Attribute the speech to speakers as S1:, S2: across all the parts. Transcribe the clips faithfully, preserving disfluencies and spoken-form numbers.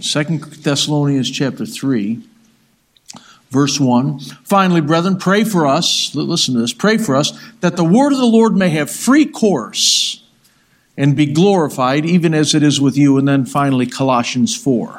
S1: Second Thessalonians chapter three, verse one. Finally, brethren, pray for us, listen to this, pray for us, that the word of the Lord may have free course and be glorified, even as it is with you. And then finally, Colossians four.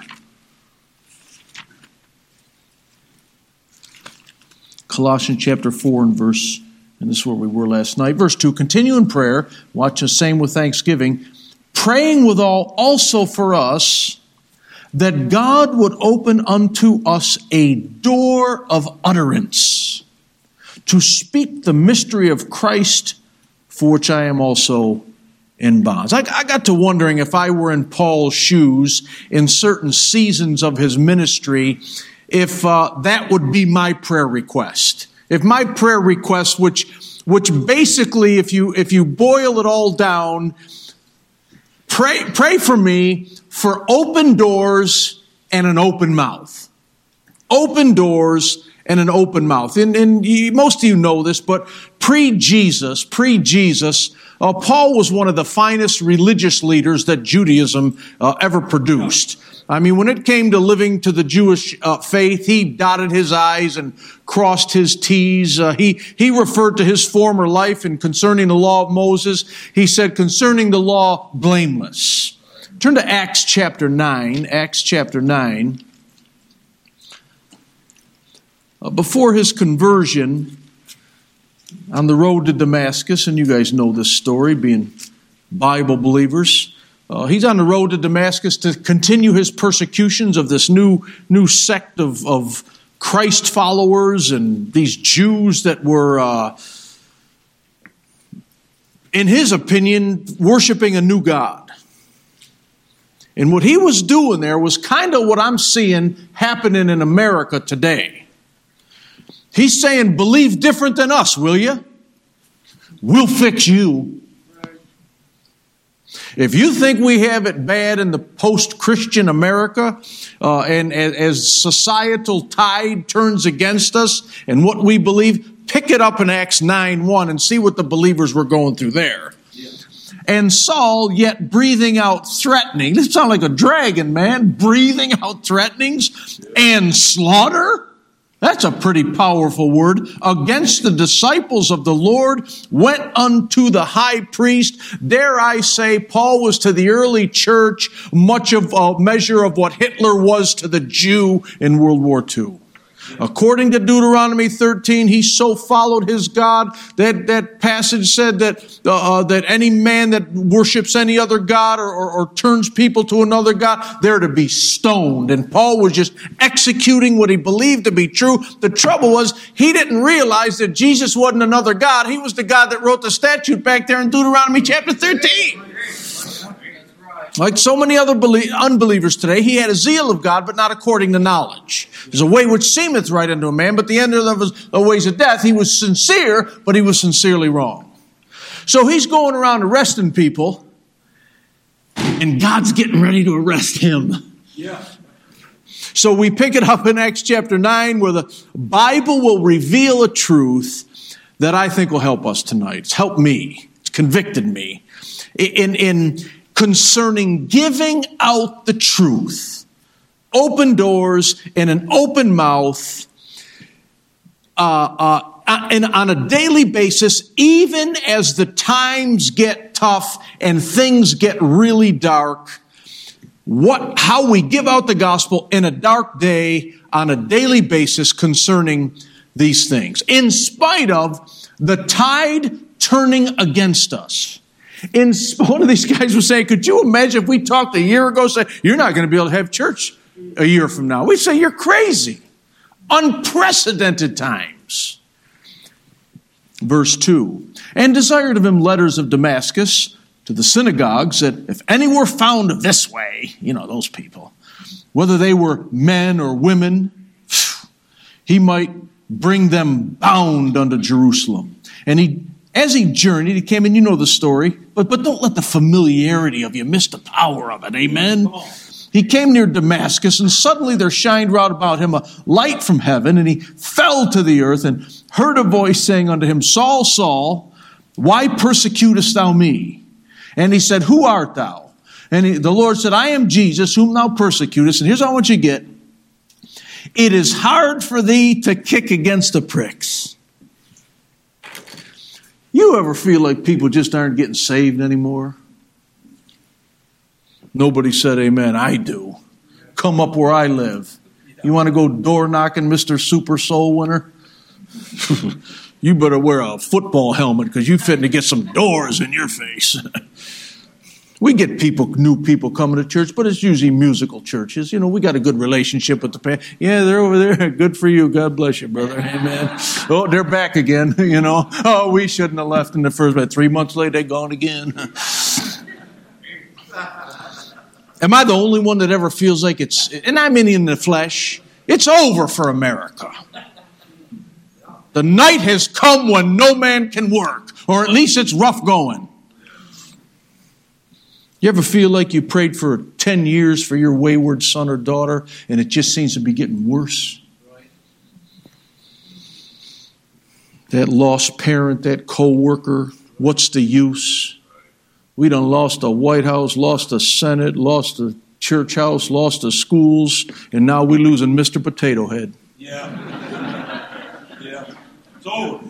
S1: Colossians chapter four and verse, and this is where we were last night. Verse two, continue in prayer, watch the same with thanksgiving, praying withal also for us, that God would open unto us a door of utterance to speak the mystery of Christ, for which I am also in bonds. I, I got to wondering if I were in Paul's shoes in certain seasons of his ministry, if uh, that would be my prayer request. If my prayer request, which which basically, if you if you boil it all down, pray pray for me for open doors and an open mouth. Open doors and an open mouth. And, and you, most of you know this, but pre-Jesus, pre-Jesus, uh, Paul was one of the finest religious leaders that Judaism uh, ever produced. I mean, when it came to living to the Jewish uh, faith, he dotted his I's and crossed his T's. Uh, he, he referred to his former life and concerning the law of Moses. He said, concerning the law, blameless. Turn to Acts chapter nine. Acts chapter nine. Uh, before his conversion, on the road to Damascus, and you guys know this story, being Bible believers, uh, he's on the road to Damascus to continue his persecutions of this new, new sect of, of Christ followers and these Jews that were, uh, in his opinion, worshiping a new God. And what he was doing there was kind of what I'm seeing happening in America today. He's saying, believe different than us, will you? We'll fix you. If you think we have it bad in the post-Christian America, uh, and as societal tide turns against us and what we believe, pick it up in Acts nine one and see what the believers were going through there. And Saul, yet breathing out threatening. This sounds like a dragon, man. Breathing out threatenings and slaughter. That's a pretty powerful word. Against the disciples of the Lord, went unto the high priest. Dare I say, Paul was to the early church much of a measure of what Hitler was to the Jew in World War Two. According to Deuteronomy thirteen, he so followed his God that that passage said that uh, that any man that worships any other God or, or, or turns people to another God, they're to be stoned. And Paul was just executing what he believed to be true. The trouble was he didn't realize that Jesus wasn't another God. He was the God that wrote the statute back there in Deuteronomy chapter thirteen. Like so many other unbelievers today, he had a zeal of God, but not according to knowledge. There's a way which seemeth right unto a man, but the end of his ways of death. He was sincere, but he was sincerely wrong. So he's going around arresting people, and God's getting ready to arrest him. Yeah. So we pick it up in Acts chapter nine, where the Bible will reveal a truth that I think will help us tonight. It's helped me. It's convicted me. In, in concerning giving out the truth, open doors and an open mouth, uh, uh, and on a daily basis, even as the times get tough and things get really dark, what, how we give out the gospel in a dark day on a daily basis concerning these things, in spite of the tide turning against us. In, one of these guys was saying, could you imagine if we talked a year ago, say, you're not going to be able to have church a year from now. We say, you're crazy. Unprecedented times. Verse two, and desired of him letters of Damascus to the synagogues, that if any were found this way, you know, those people, whether they were men or women, he might bring them bound unto Jerusalem. And he As he journeyed, he came, and you know the story, but, but don't let the familiarity of you miss the power of it, amen? He came near Damascus, and suddenly there shined round about him a light from heaven, and he fell to the earth, and heard a voice saying unto him, Saul, Saul, why persecutest thou me? And he said, who art thou? And he, the Lord said, I am Jesus, whom thou persecutest. And here's what I want you to get. It is hard for thee to kick against the pricks. You ever feel like people just aren't getting saved anymore? Nobody said amen. I do. Come up where I live. You want to go door knocking, Mister Super Soul Winner? You better wear a football helmet because you're fitting to get some doors in your face. We get people, new people coming to church, but it's usually musical churches. You know, we got a good relationship with the pastor. Yeah, they're over there. Good for you. God bless you, brother. Amen. Oh, they're back again. You know, oh, we shouldn't have left in the first place. Three months later, they're gone again. Am I the only one that ever feels like it's, and I mean in the flesh, it's over for America. The night has come when no man can work, or at least it's rough going. You ever feel like you prayed for ten years for your wayward son or daughter, and it just seems to be getting worse? That lost parent, that co-worker, what's the use? We done lost a White House, lost a Senate, lost a church house, lost the schools, and now we're losing Mister Potato Head.
S2: Yeah. Yeah. It's over.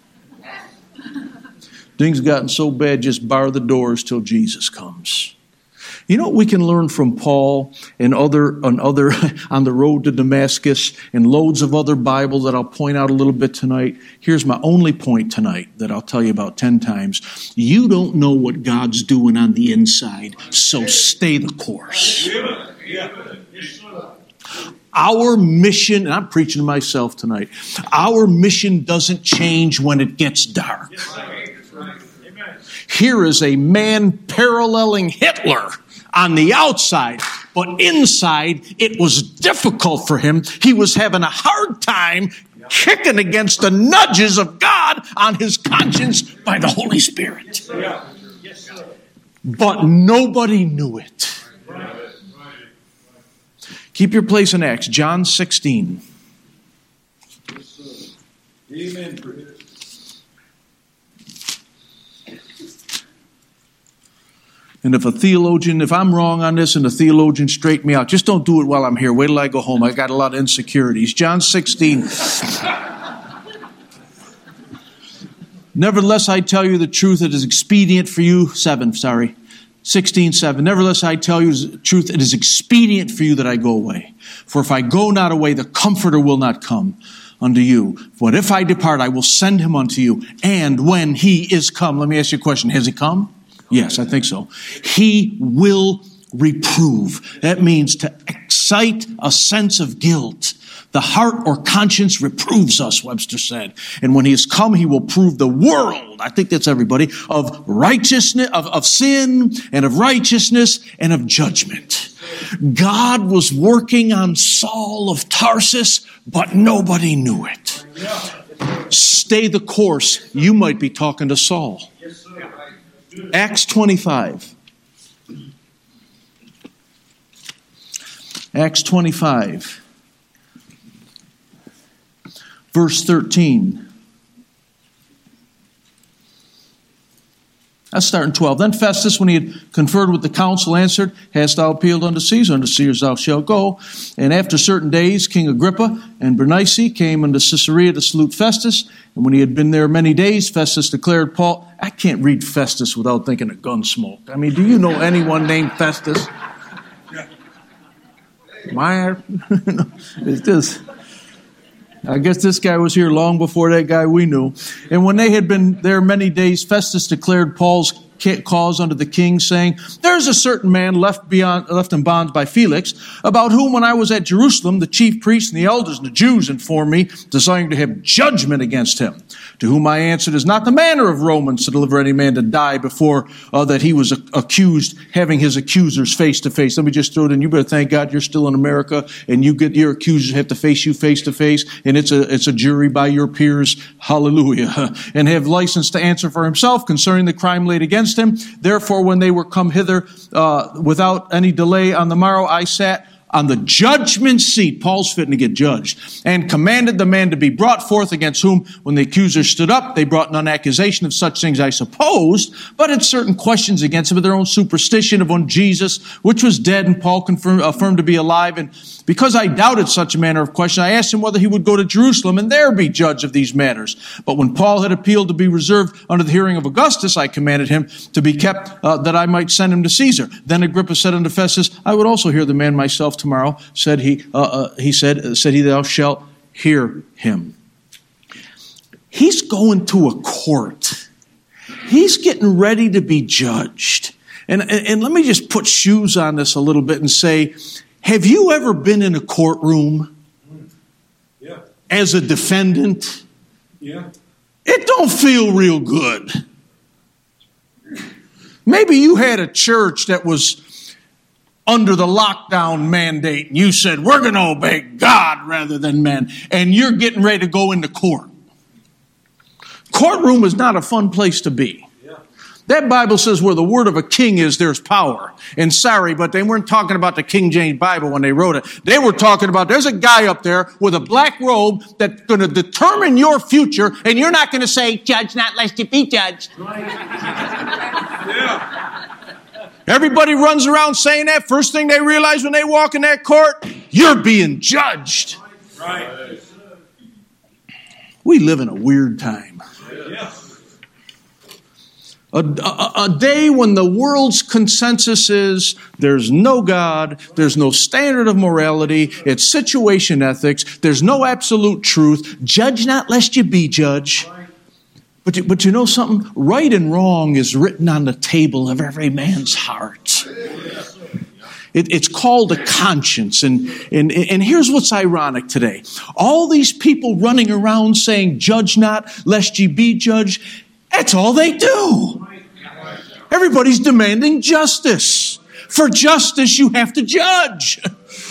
S1: Things gotten so bad, just bar the doors till Jesus comes. You know what we can learn from Paul and other on other on the road to Damascus and loads of other Bible that I'll point out a little bit tonight. Here's my only point tonight that I'll tell you about ten times. You don't know what God's doing on the inside, so stay the course. Our mission, and I'm preaching to myself tonight, our mission doesn't change when it gets dark. Here is a man paralleling Hitler on the outside, but inside it was difficult for him. He was having a hard time kicking against the nudges of God on his conscience by the Holy Spirit. But nobody knew it. Keep your place in Acts, John sixteen.
S2: Amen.
S1: And if a theologian, if I'm wrong on this and a theologian straighten me out, just don't do it while I'm here. Wait till I go home. I got a lot of insecurities. John sixteen. Nevertheless, I tell you the truth, it is expedient for you, seven, sorry, sixteen, seven. Nevertheless, I tell you the truth, it is expedient for you that I go away. For if I go not away, the Comforter will not come unto you. But if I depart, I will send him unto you. And when he is come, let me ask you a question. Has he come? Yes, I think so. He will reprove. That means to excite a sense of guilt. The heart or conscience reproves us, Webster said. And when he has come, he will prove the world, I think that's everybody, of righteousness, of, of sin and of righteousness and of judgment. God was working on Saul of Tarsus, but nobody knew it. Stay the course. You might be talking to Saul. Acts twenty-five. Acts twenty-five. Verse thirteen. Let's start in twelve. Then Festus, when he had conferred with the council, answered, Hast thou appealed unto Caesar? Unto Caesar thou shalt go. And after certain days, King Agrippa and Bernice came unto Caesarea to salute Festus. And when he had been there many days, Festus declared Paul. I can't read Festus without thinking of Gunsmoke. I mean, do you know anyone named Festus? My, it's this. I guess this guy was here long before that guy we knew. And when they had been there many days, Festus declared Paul's cause unto the king, saying, There is a certain man left beyond, left in bonds by Felix, about whom when I was at Jerusalem, the chief priests and the elders and the Jews informed me, desiring to have judgment against him. To whom I answered, Is not the manner of Romans to deliver any man to die before uh, that he was accused, having his accusers face to face. Let me just throw it in. You better thank God you're still in America, and you get your accusers have to face you face to face, and it's a it's a jury by your peers. Hallelujah. And have license to answer for himself concerning the crime laid against him. Therefore, when they were come hither uh, without any delay on the morrow, I sat on the judgment seat. Paul's fitting to get judged. And commanded the man to be brought forth, against whom, when the accuser stood up, they brought none accusation of such things, I supposed, but had certain questions against him of their own superstition of one Jesus, which was dead, and Paul confirmed, affirmed to be alive. And because I doubted such a manner of question, I asked him whether he would go to Jerusalem and there be judge of these matters. But when Paul had appealed to be reserved under the hearing of Augustus, I commanded him to be kept, uh, that I might send him to Caesar. Then Agrippa said unto Festus, I would also hear the man myself tomorrow. Said he, uh, uh, he said, uh, said he, thou shalt hear him. He's going to a court. He's getting ready to be judged. And, and, and let me just put shoes on this a little bit and say, have you ever been in a courtroom
S2: Yeah.
S1: as a defendant?
S2: Yeah.
S1: It don't feel real good. Maybe you had a church that was under the lockdown mandate, and you said, we're going to obey God rather than men, and you're getting ready to go into court. Courtroom is not a fun place to be.
S2: Yeah.
S1: That Bible says where the word of a king is, there's power. And sorry, but they weren't talking about the King James Bible when they wrote it. They were talking about there's a guy up there with a black robe that's going to determine your future, and you're not going to say, judge not lest you be judged.
S2: Right. Yeah.
S1: Everybody runs around saying that. First thing they realize when they walk in that court, you're being judged.
S2: Right.
S1: We live in a weird time.
S2: Yeah.
S1: A, a, a day when the world's consensus is there's no God, there's no standard of morality, it's situation ethics, there's no absolute truth. Judge not lest you be judged. But you, but you know something? Right and wrong is written on the table of every man's heart. It, it's called a conscience. And, and, and here's what's ironic today. All these people running around saying, judge not, lest ye be judged, that's all they do. Everybody's demanding justice. For justice, you have to judge.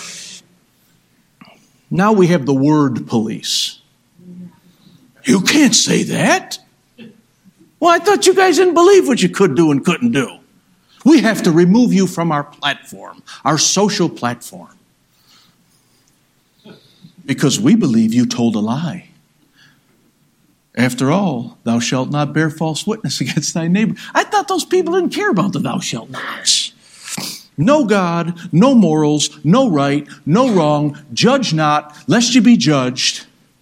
S1: Now we have the word police. You can't say that. Well, I thought you guys didn't believe what you could do and couldn't do. We have to remove you from our platform, our social platform. Because we believe you told a lie. After all, thou shalt not bear false witness against thy neighbor. I thought those people didn't care about the thou shalt nots. No God, no morals, no right, no wrong. Judge not, lest you be judged.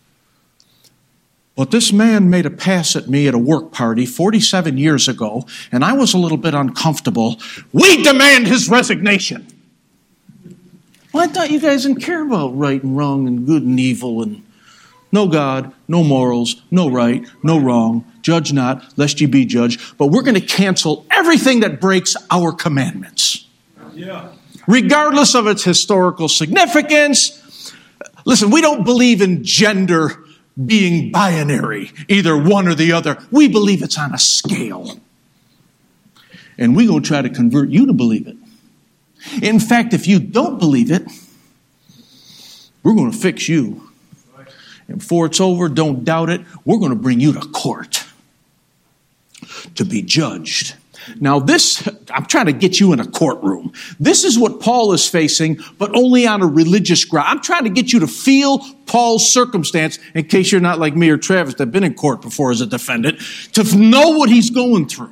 S1: But this man made a pass at me at a work party forty-seven years ago, and I was a little bit uncomfortable. We demand his resignation. Well, I thought you guys didn't care about right and wrong and good and evil and no God, no morals, no right, no wrong. Judge not, lest ye be judged. But we're going to cancel everything that breaks our commandments.
S2: Yeah.
S1: Regardless of its historical significance. Listen, we don't believe in gender being binary, either one or the other. We believe it's on a scale. And we're going to try to convert you to believe it. In fact, if you don't believe it, we're going to fix you. And before it's over, don't doubt it, we're going to bring you to court to be judged. Now this, I'm trying to get you in a courtroom. This is what Paul is facing, but only on a religious ground. I'm trying to get you to feel Paul's circumstance, in case you're not like me or Travis that have been in court before as a defendant, to know what he's going through.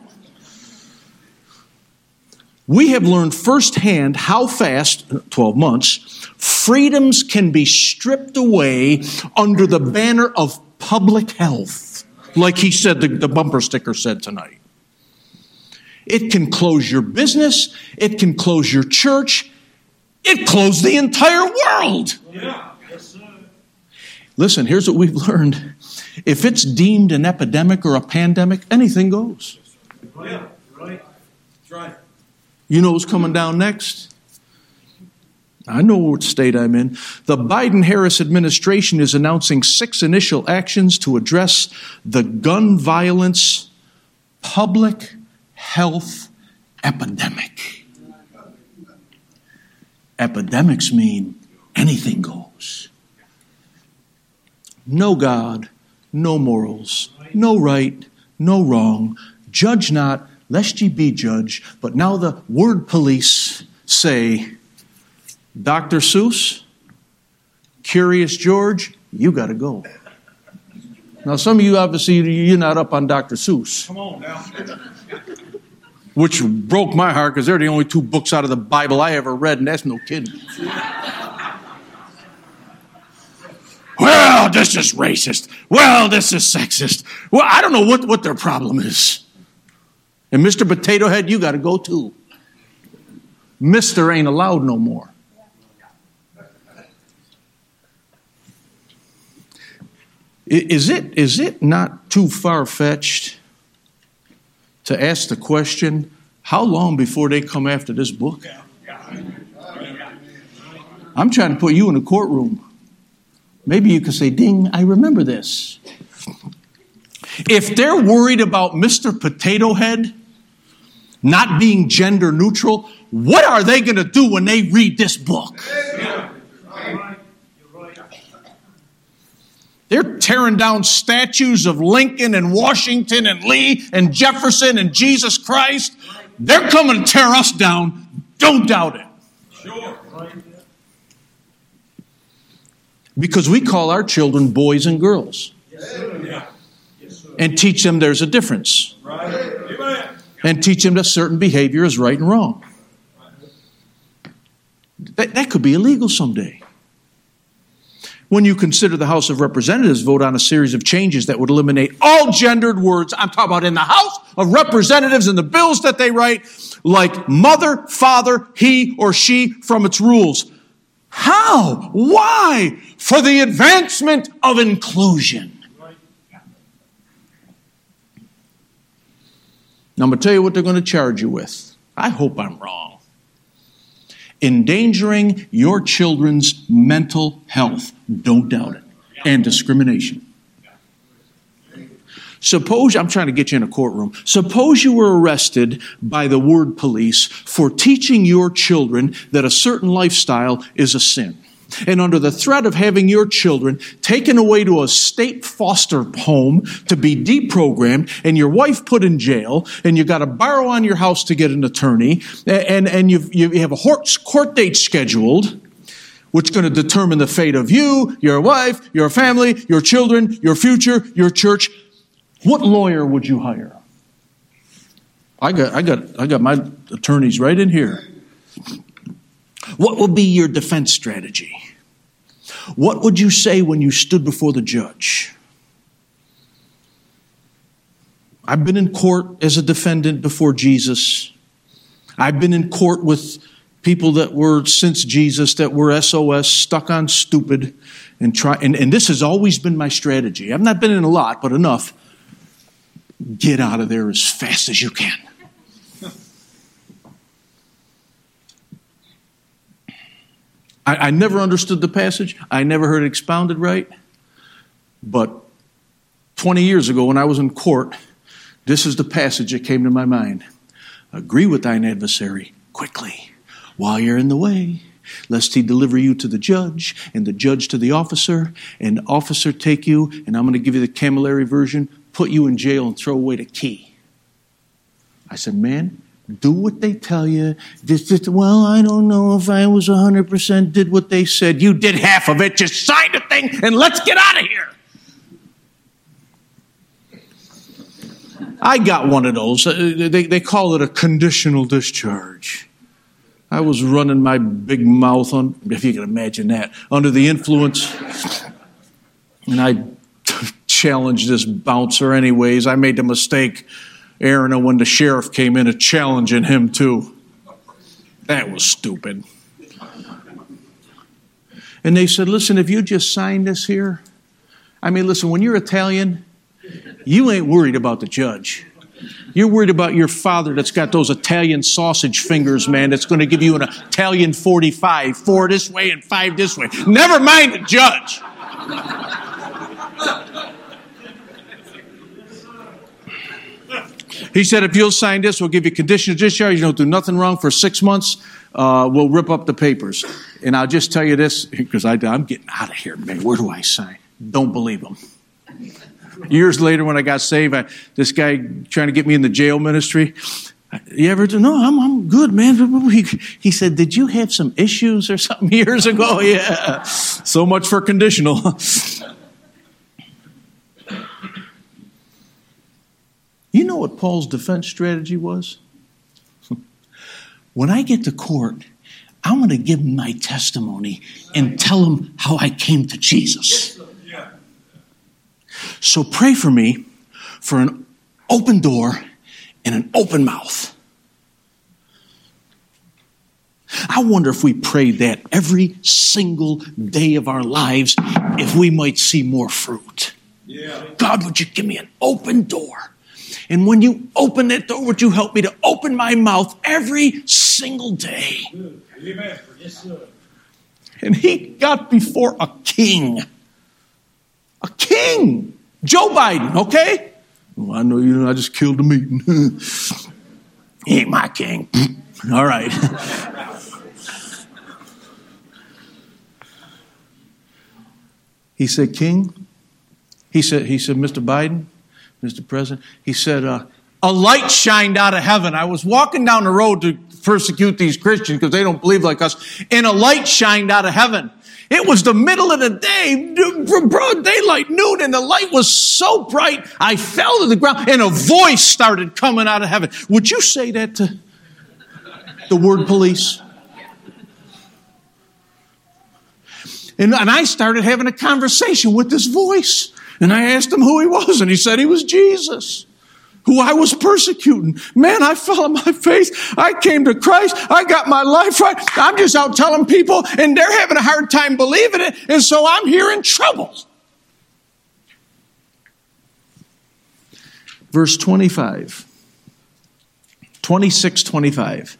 S1: We have learned firsthand how fast, twelve months, freedoms can be stripped away under the banner of public health, like he said, the, the bumper sticker said tonight. It can close your business. It can close your church. It closed the entire world.
S2: Yeah. Yes, sir.
S1: Listen, here's what we've learned. If it's deemed an epidemic or a pandemic, anything goes.
S2: Yeah. Right. That's right.
S1: You know what's coming down next? I know what state I'm in. The Biden-Harris administration is announcing six initial actions to address the gun violence public health epidemic. Epidemics mean anything goes. No God, no morals, no right, no wrong. Judge not, lest ye be judged. But now the word police say, Doctor Seuss, Curious George, you got to go. Now, some of you, obviously, you're not up on Doctor Seuss.
S2: Come on now.
S1: Which broke my heart because they're the only two books out of the Bible I ever read, and that's no kidding. Well, this is racist. Well, this is sexist. Well, I don't know what, what their problem is. And Mister Potato Head, you got to go too. Mister ain't allowed no more. Is it, is it not too far-fetched to ask the question, how long before they come after this book? I'm trying to put you in a courtroom. Maybe you could say, ding, I remember this. If they're worried about Mister Potato Head not being gender neutral, what are they going to do when they read this book? They're tearing down statues of Lincoln and Washington and Lee and Jefferson and Jesus Christ. They're coming to tear us down. Don't doubt it.
S2: Sure.
S1: Because we call our children boys and girls.
S2: Yes, sir. Yeah. Yes, sir.
S1: And teach them there's a difference.
S2: Right. Amen.
S1: And teach them that certain behavior is right and wrong. That, that could be illegal someday. When you consider the House of Representatives vote on a series of changes that would eliminate all gendered words, I'm talking about in the House of Representatives and the bills that they write, like mother, father, he or she from its rules. How? Why? For the advancement of inclusion. Now I'm going to tell you what they're going to charge you with. I hope I'm wrong. Endangering your children's mental health. Don't doubt it. And discrimination. Suppose, I'm trying to get you in a courtroom. Suppose you were arrested by the word police for teaching your children that a certain lifestyle is a sin. And under the threat of having your children taken away to a state foster home to be deprogrammed, and your wife put in jail, and you got to borrow on your house to get an attorney, and, and you've, you have a court date scheduled, which is going to determine the fate of you, your wife, your family, your children, your future, your church. What lawyer would you hire? I got, I got, I got my attorneys right in here. What would be your defense strategy? What would you say when you stood before the judge? I've been in court as a defendant before Jesus. I've been in court with people that were since Jesus, that were S O S, stuck on stupid, and try. And, and this has always been my strategy. I've not been in a lot, but enough. Get out of there as fast as you can. I, I never understood the passage. I never heard it expounded right. But twenty years ago when I was in court, this is the passage that came to my mind. Agree with thine adversary quickly while you're in the way, lest he deliver you to the judge, and the judge to the officer, and the officer take you, and I'm going to give you the Camilleri version, put you in jail and throw away the key. I said, man, do what they tell you. Just, just, well, I don't know if I was one hundred percent did what they said. You did half of it. Just sign the thing and let's get out of here. I got one of those. They, they call it a conditional discharge. I was running my big mouth, on, if you can imagine that, under the influence. And I challenged this bouncer anyways. I made the mistake, Aaron, when the sheriff came in, of challenging him too. That was stupid. And they said, listen, if you just sign this here, I mean, listen, when you're Italian, you ain't worried about the judge. You're worried about your father that's got those Italian sausage fingers, man, that's going to give you an Italian forty-five, four this way and five this way. Never mind the judge. He said, if you'll sign this, we'll give you conditional discharge. You don't do nothing wrong for six months. Uh, we'll rip up the papers. And I'll just tell you this, because I, I'm getting out of here, man. Where do I sign? Don't believe him. Years later, when I got saved, I, this guy trying to get me in the jail ministry, You ever do? No, I'm, I'm good, man. He, he said, did you have some issues or something years ago? Yeah. So much for conditional. You know what Paul's defense strategy was? When I get to court, I'm going to give him my testimony and tell him how I came to Jesus. So pray for me for an open door and an open mouth. I wonder if we prayed that every single day of our lives, if we might see more fruit. Yeah. God, would you give me an open door? And when you open that door, would you help me to open my mouth every single day?
S2: Amen. Yes, sir.
S1: And he got before a king. A king. Joe Biden, okay? Well, I know you know I just killed the meeting. He ain't my king. All right. He said, King, he said, he said, Mister Biden, Mister President, he said, uh, a light shined out of heaven. I was walking down the road to persecute these Christians because they don't believe like us, and a light shined out of heaven. It was the middle of the day, broad daylight, noon, and the light was so bright, I fell to the ground, and a voice started coming out of heaven. Would you say that to the word police? And, and I started having a conversation with this voice. And I asked him who he was, and he said he was Jesus, who I was persecuting. Man, I fell on my face. I came to Christ. I got my life right. I'm just out telling people, and they're having a hard time believing it, and so I'm here in trouble. Verse twenty-five. twenty-six twenty-five.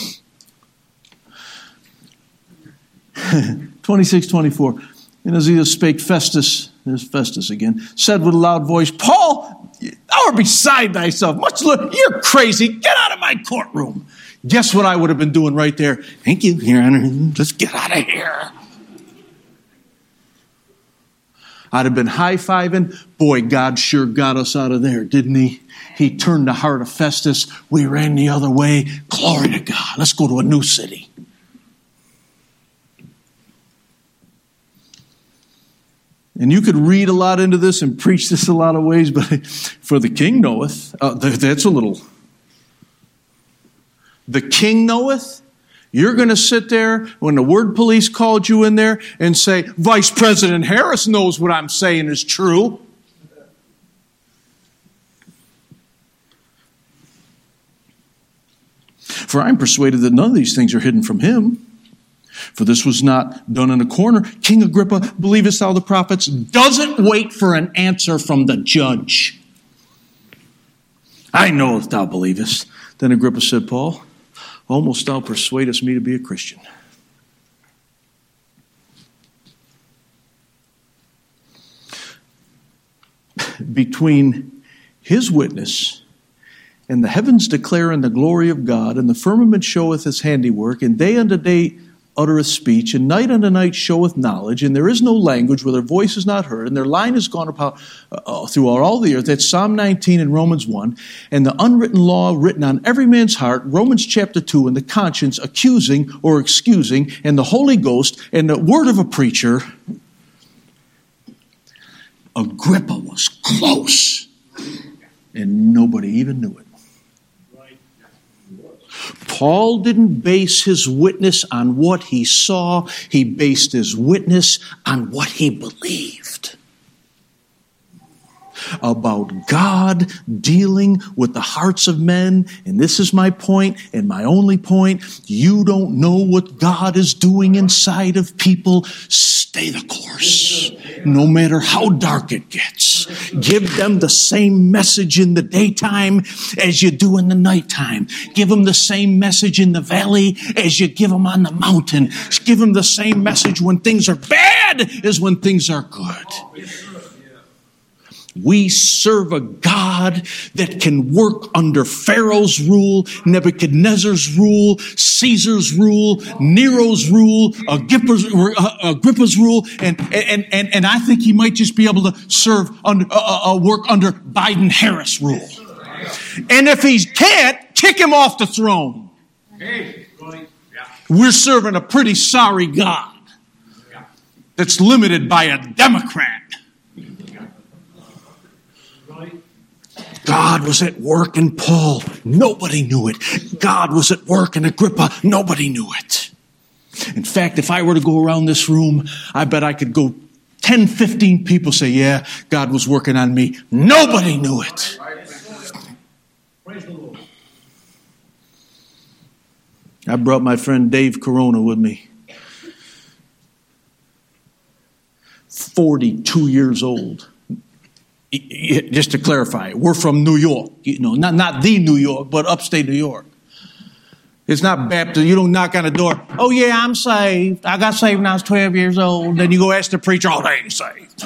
S1: twenty-six twenty-four. And as he spake, Festus, there's Festus again, said with a loud voice, Paul, thou art beside thyself. Much lo- You're crazy. Get out of my courtroom. Guess what I would have been doing right there? Thank you, Your Honor. Let's get out of here. I'd have been high-fiving. Boy, God sure got us out of there, didn't he? He turned the heart of Festus. We ran the other way. Glory to God. Let's go to a new city. And you could read a lot into this and preach this a lot of ways, but for the king knoweth, uh, that's a little. The king knoweth, you're going to sit there when the word police called you in there and say, Vice President Harris knows what I'm saying is true. For I'm persuaded that none of these things are hidden from him. For this was not done in a corner. King Agrippa, believest thou the prophets? Doesn't wait for an answer from the judge. I know if thou believest. Then Agrippa said, Paul, almost thou persuadest me to be a Christian. Between his witness and the heavens declaring the glory of God, and the firmament showeth his handiwork, and day unto day uttereth speech, and night unto night showeth knowledge, and there is no language where their voice is not heard, and their line is gone about uh, throughout all the earth. That's Psalm nineteen and Romans one. And the unwritten law written on every man's heart, Romans chapter two, and the conscience accusing or excusing, and the Holy Ghost, and the word of a preacher. Agrippa was close, and nobody even knew it. Paul didn't base his witness on what he saw. He based his witness on what he believed about God dealing with the hearts of men. And this is my point and my only point. You don't know what God is doing inside of people. Stay the course, no matter how dark it gets. Give them the same message in the daytime as you do in the nighttime. Give them the same message in the valley as you give them on the mountain. Give them the same message when things are bad as when things are good. We serve a God that can work under Pharaoh's rule, Nebuchadnezzar's rule, Caesar's rule, Nero's rule, Agrippa's, Agrippa's rule, and, and, and, and I think he might just be able to serve under, uh, uh, work under Biden-Harris rule. And if he can't, kick him off the throne.
S2: Hey, right. Yeah.
S1: We're serving a pretty sorry God that's limited by a Democrat. God was at work in Paul. Nobody knew it. God was at work in Agrippa. Nobody knew it. In fact, if I were to go around this room, I bet I could go ten, fifteen people say, yeah, God was working on me. Nobody knew it.
S2: Praise the Lord.
S1: I brought my friend Dave Corona with me. forty-two years old. Just to clarify, we're from New York. You know, not, not the New York, but upstate New York. It's not Baptist. You don't knock on the door. Oh, yeah, I'm saved. I got saved when I was twelve years old. Then you go ask the preacher, oh, they ain't saved.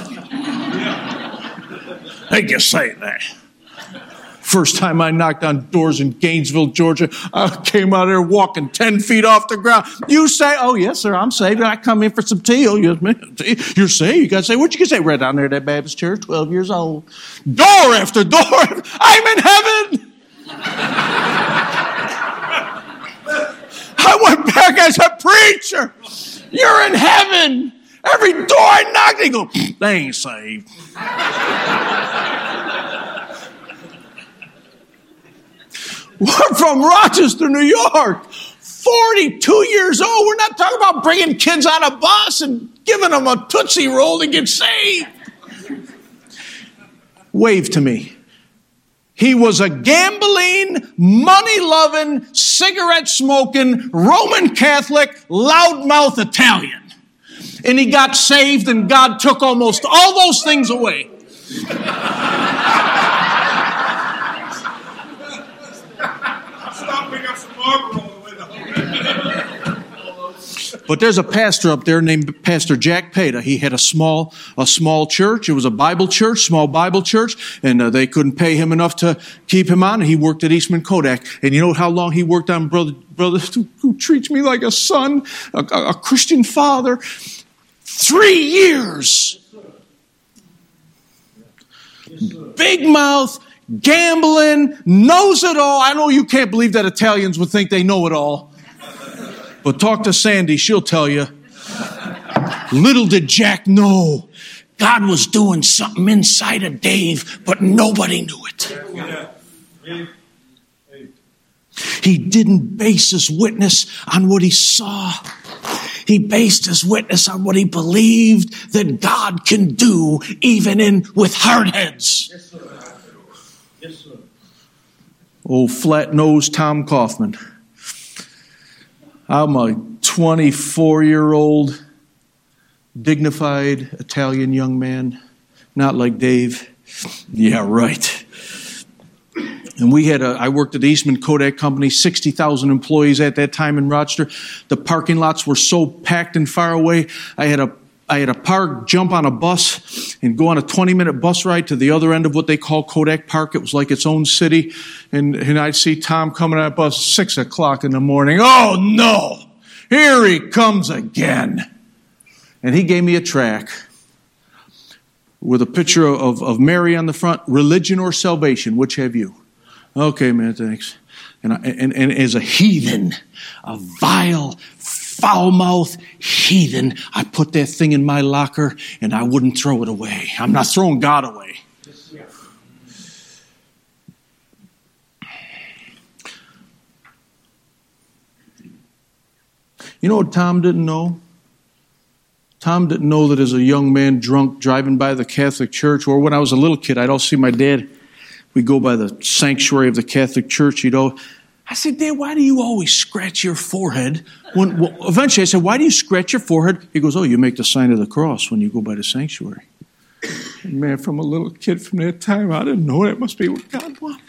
S1: They just say that. First time I knocked on doors in Gainesville, Georgia, I came out there walking ten feet off the ground. You say, oh, yes, sir, I'm saved. I come in for some tea. Oh, yes, man. You're saved. You got to say, what you can say? Right down there at that Baptist church, twelve years old. Door after door. I'm in heaven. I went back as a preacher. You're in heaven. Every door I knocked, they go, they ain't saved. We're from Rochester, New York. forty-two years old. We're not talking about bringing kids on a bus and giving them a Tootsie Roll to get saved. Wave to me. He was a gambling, money-loving, cigarette-smoking, Roman Catholic, loudmouth Italian. And he got saved and God took almost all those things away. But there's a pastor up there named Pastor Jack Peda. He had a small, a small church. It was a Bible church, small Bible church, and uh, they couldn't pay him enough to keep him on. And he worked at Eastman Kodak. And you know how long he worked on brother, brother who, who treats me like a son, a, a Christian father? Three years. Big mouth, gambling, knows it all. I know you can't believe that Italians would think they know it all. But talk to Sandy, she'll tell you. Little did Jack know, God was doing something inside of Dave, but nobody knew it. He didn't base his witness on what he saw. He based his witness on what he believed that God can do, even in with hard heads.
S2: Yes, sir. Yes, sir.
S1: Old flat-nosed Tom Kaufman. I'm a twenty-four-year-old, dignified Italian young man, not like Dave. Yeah, right. And we had a, I worked at the Eastman Kodak Company, sixty thousand employees at that time in Rochester. The parking lots were so packed and far away. I had a I had to park, jump on a bus, and go on a twenty-minute bus ride to the other end of what they call Kodak Park. It was like its own city. And, and I'd see Tom coming on that bus six o'clock in the morning. Oh, no! Here he comes again. And he gave me a tract with a picture of, of Mary on the front. Religion or salvation, which have you? Okay, man, thanks. And, I, and, and as a heathen, a vile, foul-mouthed heathen, I put that thing in my locker and I wouldn't throw it away. I'm not throwing God away. You know what Tom didn't know? Tom didn't know that as a young man drunk driving by the Catholic Church, or when I was a little kid, I'd all see my dad. We'd go by the sanctuary of the Catholic Church, you know. I said, Dad, why do you always scratch your forehead? When, well, eventually I said, why do you scratch your forehead? He goes, oh, you make the sign of the cross when you go by the sanctuary. And man, from a little kid from that time, I didn't know that must be what God wanted.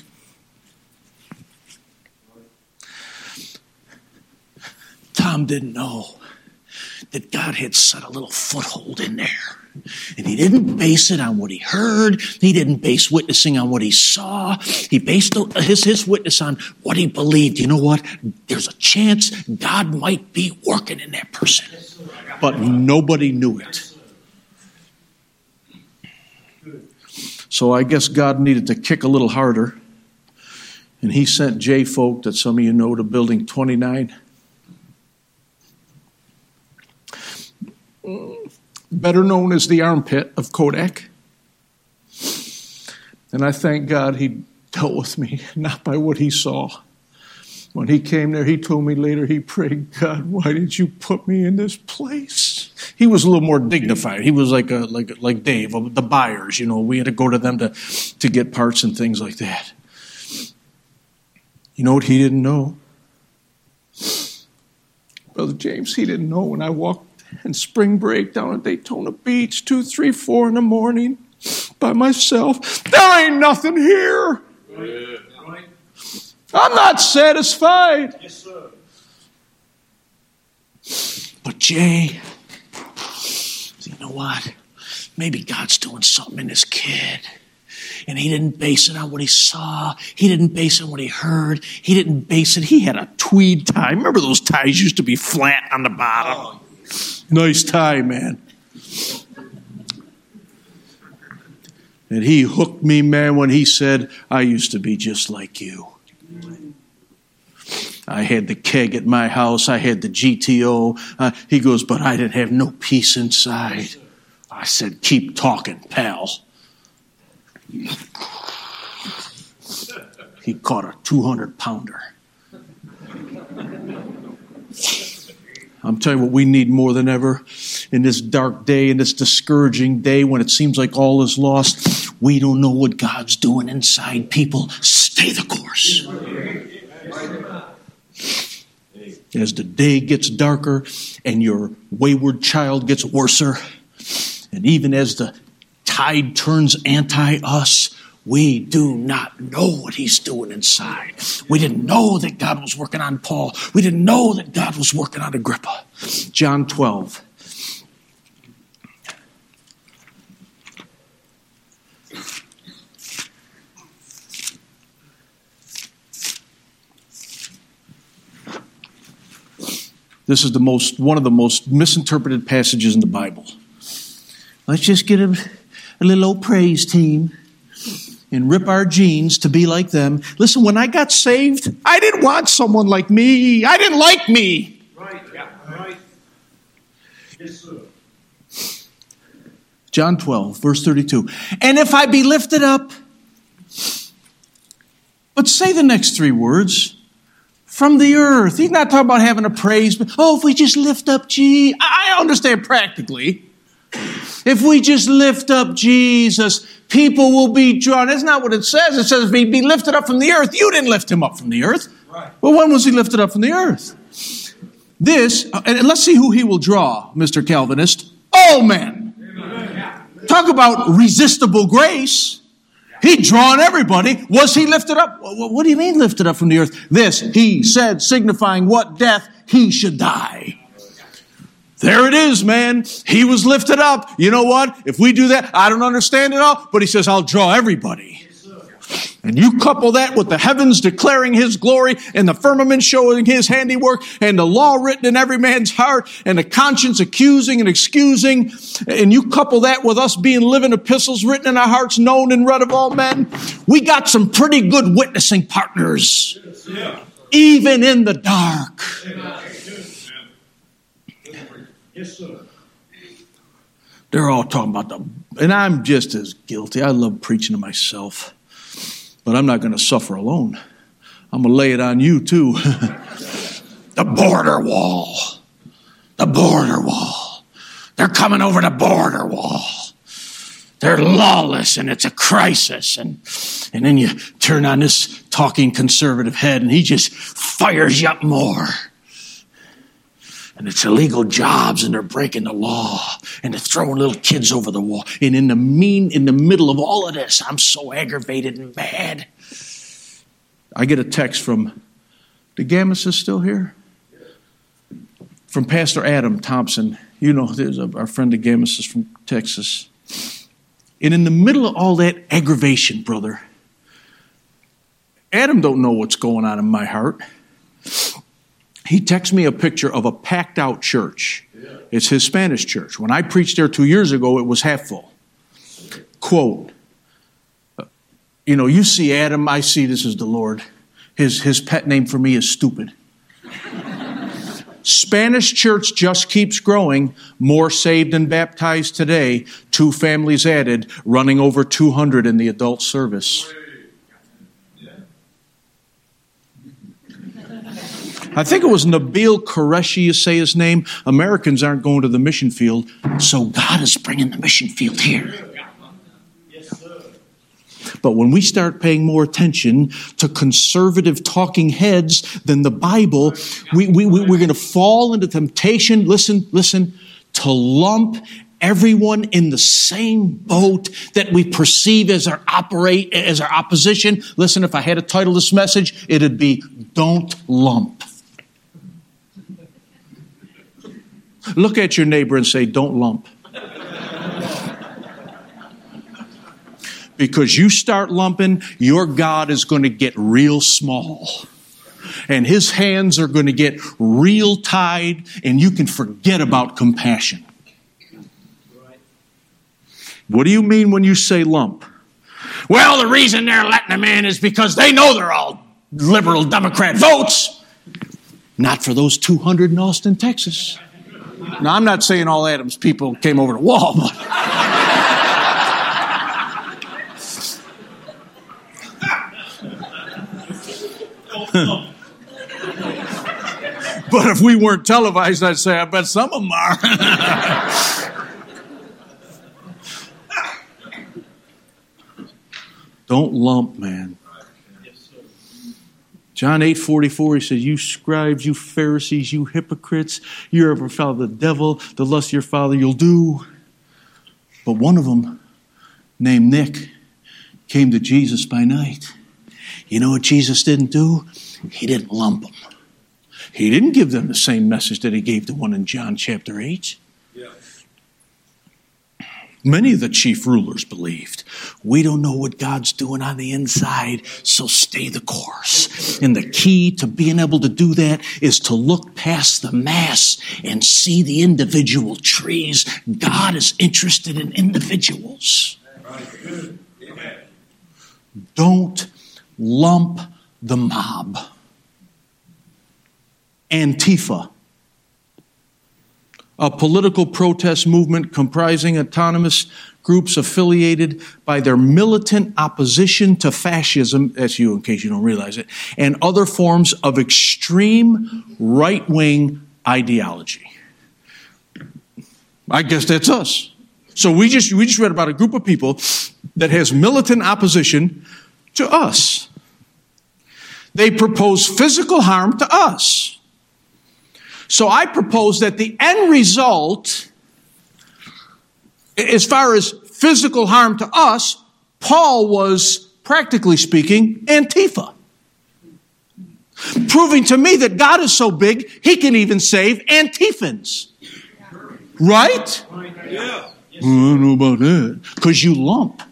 S1: Tom didn't know that God had set a little foothold in there. And he didn't base it on what he heard. He didn't base witnessing on what he saw. He based his, his witness on what he believed. You know what? There's a chance God might be working in that person. But nobody knew it. So I guess God needed to kick a little harder. And he sent Jay Folk, that some of you know, to Building twenty-nine. Better known as the armpit of Kodak. And I thank God he dealt with me, not by what he saw. When he came there, he told me later, he prayed, God, why did you put me in this place? He was a little more dignified. He was like a, like like Dave, the buyers, you know. We had to go to them to, to get parts and things like that. You know what he didn't know? Brother James, he didn't know when I walked in spring break down at Daytona Beach, two, three, four in the morning, by myself. There ain't nothing here.
S2: Right.
S1: I'm not satisfied.
S2: Yes, sir.
S1: But Jay, you know what? Maybe God's doing something in this kid. And he didn't base it on what he saw. He didn't base it on what he heard. He didn't base it. He had a tweed tie. Remember those ties used to be flat on the bottom? Nice tie, man. And he hooked me, man, when he said, I used to be just like you. I had the keg at my house. I had the G T O. Uh, he goes, but I didn't have no peace inside. I said, keep talking, pal. He caught a two hundred pounder. I'm telling you what we need more than ever in this dark day, in this discouraging day when it seems like all is lost. We don't know what God's doing inside people. Stay the course. As the day gets darker and your wayward child gets worser, and even as the tide turns anti-us, we do not know what he's doing inside. We didn't know that God was working on Paul. We didn't know that God was working on Agrippa. John twelve. This is the most one of the most misinterpreted passages in the Bible. Let's just get a, a little old praise team and rip our jeans to be like them. Listen, when I got saved, I didn't want someone like me. I didn't like me.
S2: Right, yeah, right. Yes, sir.
S1: John twelve, verse thirty-two. And if I be lifted up, but say the next three words, from the earth. He's not talking about having a praise, but oh, if we just lift up Jesus. I understand practically. If we just lift up Jesus, people will be drawn. That's not what it says. It says if he be lifted up from the earth. You didn't lift him up from the earth.
S2: Right.
S1: Well, when was he lifted up from the earth? This, and let's see who he will draw, Mister Calvinist. All men.
S2: Amen.
S1: Talk about resistible grace. He'd drawn everybody. Was he lifted up? What do you mean lifted up from the earth? This, he said, signifying what death he should die. There it is, man. He was lifted up. You know what? If we do that, I don't understand it all, but he says, I'll draw everybody. And you couple that with the heavens declaring his glory and the firmament showing his handiwork and the law written in every man's heart and the conscience accusing and excusing. And you couple that with us being living epistles written in our hearts, known and read of all men. We got some pretty good witnessing partners, even in the dark.
S2: Yes, sir.
S1: They're all talking about the, and I'm just as guilty. I love preaching to myself. But I'm not going to suffer alone. I'm going to lay it on you too. The border wall. The border wall. They're coming over the border wall. They're lawless and it's a crisis. And, and then you turn on this talking conservative head and he just fires you up more. And it's illegal jobs and they're breaking the law and they're throwing little kids over the wall. And in the mean, in the middle of all of this, I'm so aggravated and mad. I get a text from, the Gammas is still here? From Pastor Adam Thompson. You know, there's a, our friend the Gammas is from Texas. And in the middle of all that aggravation, brother, Adam don't know what's going on in my heart. He texts me a picture of a packed out church. Yeah. It's his Spanish church. When I preached there two years ago, it was half full. Quote, you know, you see Adam, I see this is the Lord. His, his pet name for me is stupid. Spanish church just keeps growing. More saved and baptized today. Two families added, running over two hundred in the adult service. I think it was Nabil Qureshi, you say his name. Americans aren't going to the mission field, so God is bringing the mission field here. But when we start paying more attention to conservative talking heads than the Bible, we, we, we, we're going to fall into temptation, listen, listen, to lump everyone in the same boat that we perceive as our operate as our opposition. Listen, if I had to title this message, it'd be Don't Lump. Look at your neighbor and say, don't lump. Because you start lumping, your God is going to get real small. And his hands are going to get real tied, and you can forget about compassion. What do you mean when you say lump? Well, the reason they're letting them in is because they know they're all liberal Democrat votes. Not for those two hundred in Austin, Texas. Now, I'm not saying all Adams people came over the wall, but... But if we weren't televised, I'd say, I bet some of them are. Don't lump, man. John eight forty-four, he says, you scribes, you Pharisees, you hypocrites, you're ever follow the devil, the lust of your father you'll do. But one of them, named Nick, came to Jesus by night. You know what Jesus didn't do? He didn't lump them. He didn't give them the same message that he gave the one in John chapter eight. Yeah. Many of the chief rulers believed, we don't know what God's doing on the inside, so stay the course. And the key to being able to do that is to look past the mass and see the individual trees. God is interested in individuals. Don't lump the mob. Antifa, a political protest movement comprising autonomous groups affiliated by their militant opposition to fascism, that's you in case you don't realize it, and other forms of extreme right-wing ideology. I guess that's us. So we just, we just read about a group of people that has militant opposition to us. They propose physical harm to us. So I propose that the end result, as far as physical harm to us, Paul was, practically speaking, Antifa. Proving to me that God is so big, he can even save Antifans. Right? Yeah. I don't know about that. Because you lump.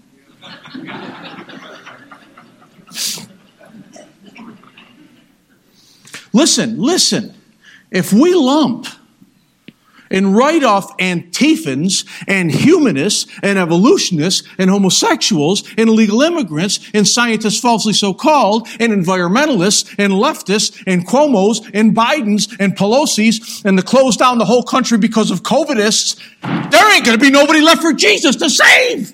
S1: Listen, listen. If we lump and write off Antifans and humanists and evolutionists and homosexuals and illegal immigrants and scientists falsely so-called and environmentalists and leftists and Cuomos and Bidens and Pelosi's and to close down the whole country because of COVIDists, there ain't going to be nobody left for Jesus to save.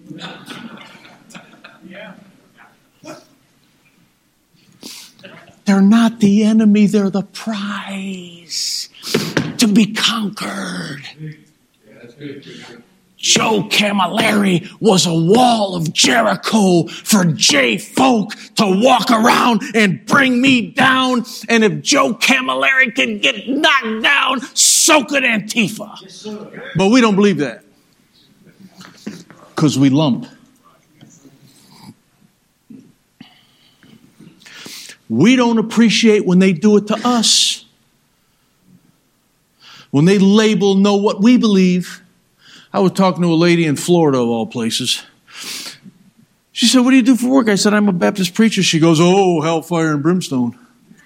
S1: They're not the enemy, they're the prize to be conquered. Joe Camilleri was a wall of Jericho for J Folk to walk around and bring me down. And if Joe Camilleri can get knocked down, so could Antifa. Yes, but we don't believe that. Because we lump. We don't appreciate when they do it to us. When they label, know what we believe. I was talking to a lady in Florida, of all places. She said, what do you do for work? I said, I'm a Baptist preacher. She goes, oh, hellfire and brimstone.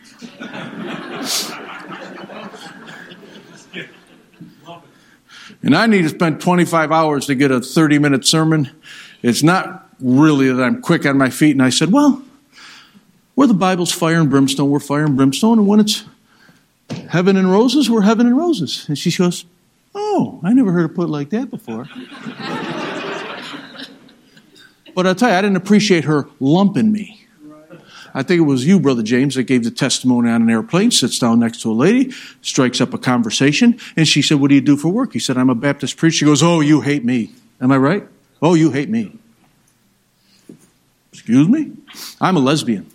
S1: And I need to spend twenty-five hours to get a thirty-minute sermon. It's not really that I'm quick on my feet. And I said, well, Where the Bible's fire and brimstone, we're fire and brimstone. And when it's heaven and roses, we're heaven and roses. And she goes, oh, I never heard it put like that before. But I'll tell you, I didn't appreciate her lumping me. I think it was you, Brother James, that gave the testimony on an airplane, sits down next to a lady, strikes up a conversation, and she said, what do you do for work? He said, I'm a Baptist preacher. She goes, oh, you hate me. Am I right? Oh, you hate me. Excuse me? I'm a lesbian.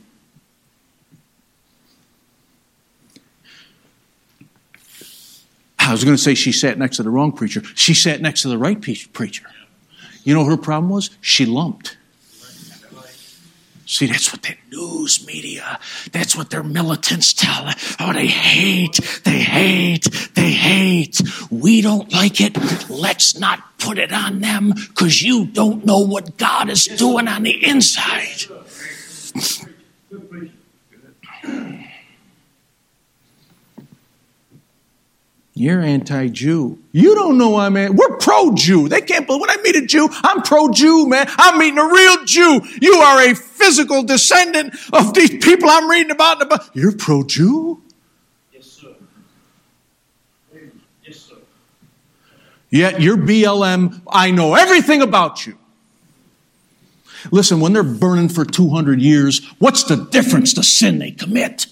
S1: I was going to say she sat next to the wrong preacher. She sat next to the right preacher. You know what her problem was? She lumped. See, that's what that news media, that's what their militants tell. Oh, they hate, they hate, they hate. We don't like it. Let's not put it on them because you don't know what God is doing on the inside. You're anti-Jew. You don't know I'm anti. We're pro-Jew. They can't believe when I meet a Jew, I'm pro-Jew, man. I'm meeting a real Jew. You are a physical descendant of these people I'm reading about. In the Bible. You're pro-Jew?
S2: Yes, sir. Yes, sir.
S1: Yet you're B L M. I know everything about you. Listen, when they're burning for two hundred years, what's the difference, the sin they commit?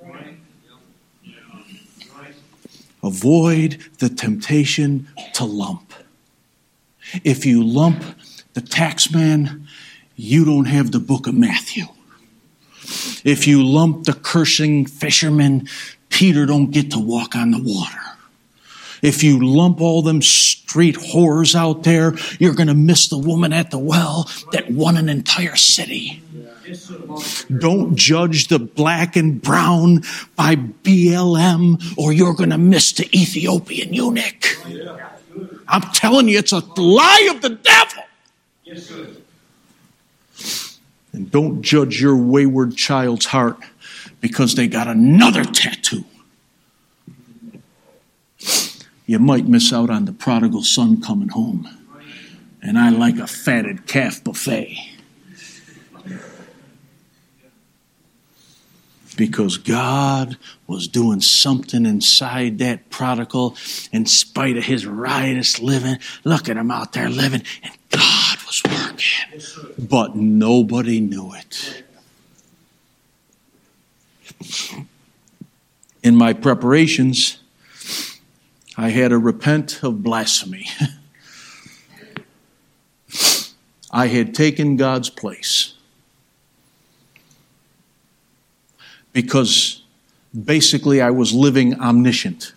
S1: Avoid the temptation to lump. If you lump the tax man, you don't have the book of Matthew. If you lump the cursing fisherman, Peter don't get to walk on the water. If you lump all them street whores out there, you're going to miss the woman at the well that won an entire city. Don't judge the black and brown by B L M or you're going to miss the Ethiopian eunuch. I'm telling you, it's a lie of the devil. And don't judge your wayward child's heart because they got another tattoo. You might miss out on the prodigal son coming home. And I like a fatted calf buffet. Because God was doing something inside that prodigal in spite of his riotous living. Look at him out there living. And God was working. But nobody knew it. In my preparations, I had to repent of blasphemy. I had taken God's place. Because basically I was living omniscient.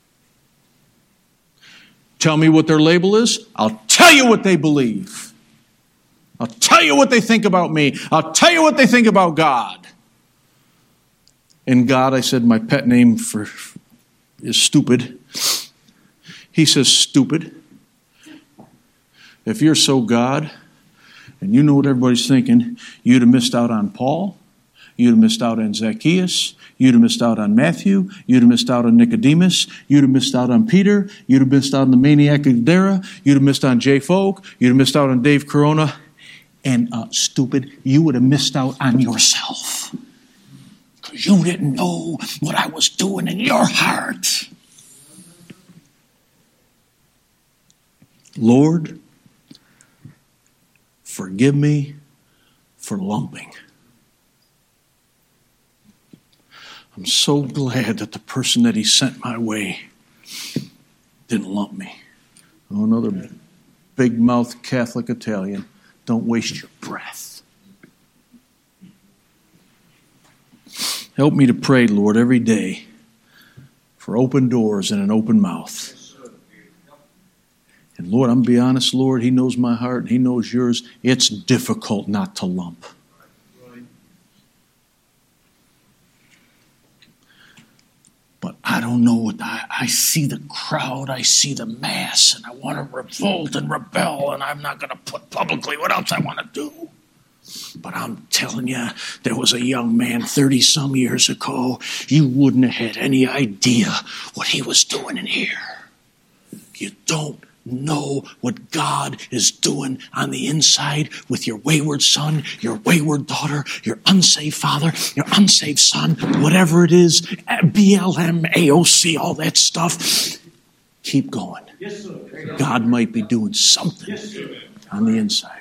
S1: Tell me what their label is. I'll tell you what they believe. I'll tell you what they think about me. I'll tell you what they think about God. And God, I said, my pet name for is stupid. He says, stupid. If you're so God, and you know what everybody's thinking, you'd have missed out on Paul. You'd have missed out on Zacchaeus. You'd have missed out on Matthew. You'd have missed out on Nicodemus. You'd have missed out on Peter. You'd have missed out on the maniac of Gadara. You'd have missed out on Jay Folk. You'd have missed out on Dave Corona. And uh, stupid, you would have missed out on yourself. Because you didn't know what I was doing in your heart. Lord, forgive me for lumping. I'm so glad that the person that he sent my way didn't lump me. Oh, another big-mouthed Catholic Italian. Don't waste your breath. Help me to pray, Lord, every day for open doors and an open mouth. And Lord, I'm going to be honest, Lord, he knows my heart, he knows yours. It's difficult not to lump. But I don't know what I, I see the crowd, I see the mass, and I want to revolt and rebel, and I'm not going to put publicly what else I want to do. But I'm telling you, there was a young man thirty-some years ago. You wouldn't have had any idea what he was doing in here. You don't know what God is doing on the inside with your wayward son, your wayward daughter, your unsaved father, your unsaved son, whatever it is, B L M, A O C, all that stuff. Keep going.
S2: Yes, sir.
S1: God might be doing something
S2: Yes, sir.
S1: on the inside.